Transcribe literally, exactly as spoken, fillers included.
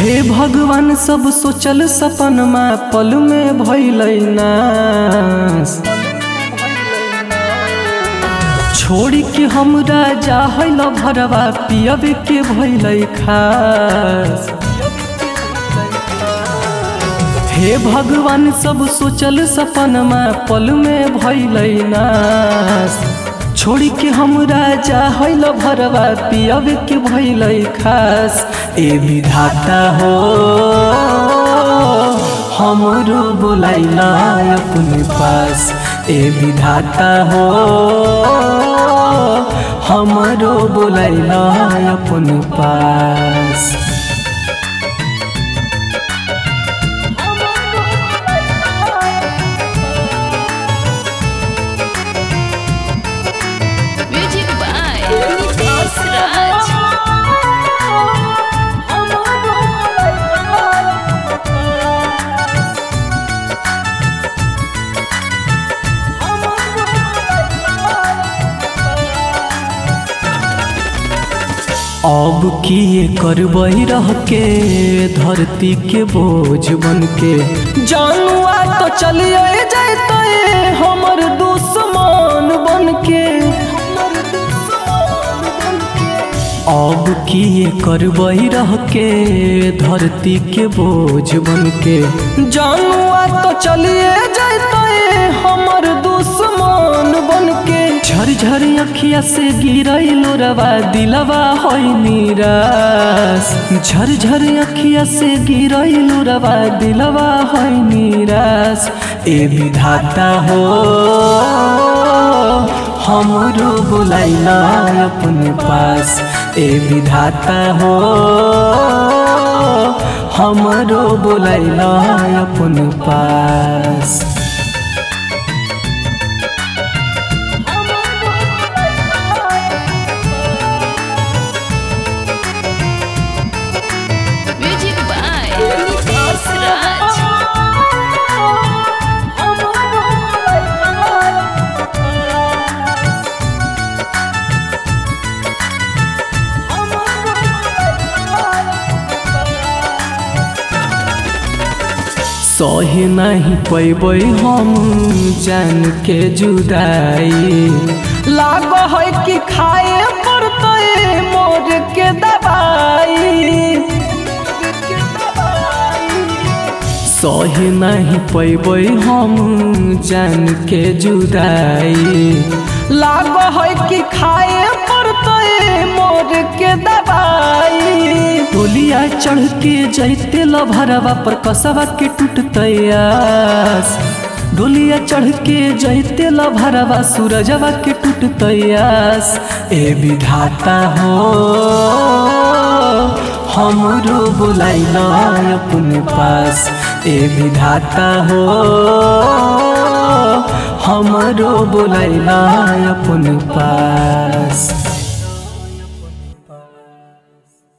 हे भगवान सब सोचल सपनमा पल में भइलै नाश। छोड़ी के हमरा जाहल भरवा पियबे के भइलै खास। हे भगवान सब सोचल सपनमा पल में भइलै नाश। छोड़ी के हमरा जाहल भरवा पियबे के भइलै खास। ए विधाता हो हमरो बुलाइला अपने पास। ए विधाता हो हमरो बुलाइला अपने पास। Music by Nitesh Raj. अब किए करबै रह के धरती के बोझ बन के। जानुआ तो चलिए जाते हमर दुश्मन बन के। अब किए करबै रह के धरती के बोझ बन के। जानुआ तो चलिए जाते हमर दुश्मन बन के। झरझर अखिया से गिरैलो रवा दिलवा होई निराश। झरझर अखिया से गिरैलो रवा दिलवा होई निराश। ए विधाता हो हमरो बुलाइला अपने पास। ए विधाता हो हमरो बुलाइला अपने पास। Music by Nitesh Raj. सहे नहीं पैबै हम जान के जुदाई। लाग है कि खाए पड़ते मोर के दवाई। सहे नहीं पैबै हम जान के जुदाई। लाग है कि खाए पड़ते मोर के दवाई। डोलिया चढ़ के जैते लभरवा पर कसवा के टूटतै आस। डोलिया चढ़ के जैते लभरवा सूरजवा के टूटतै आस। ए विधाता हो हमरो बुलाइला अपने पास। ए विधाता हो हमरो बुलाइला अपने पास।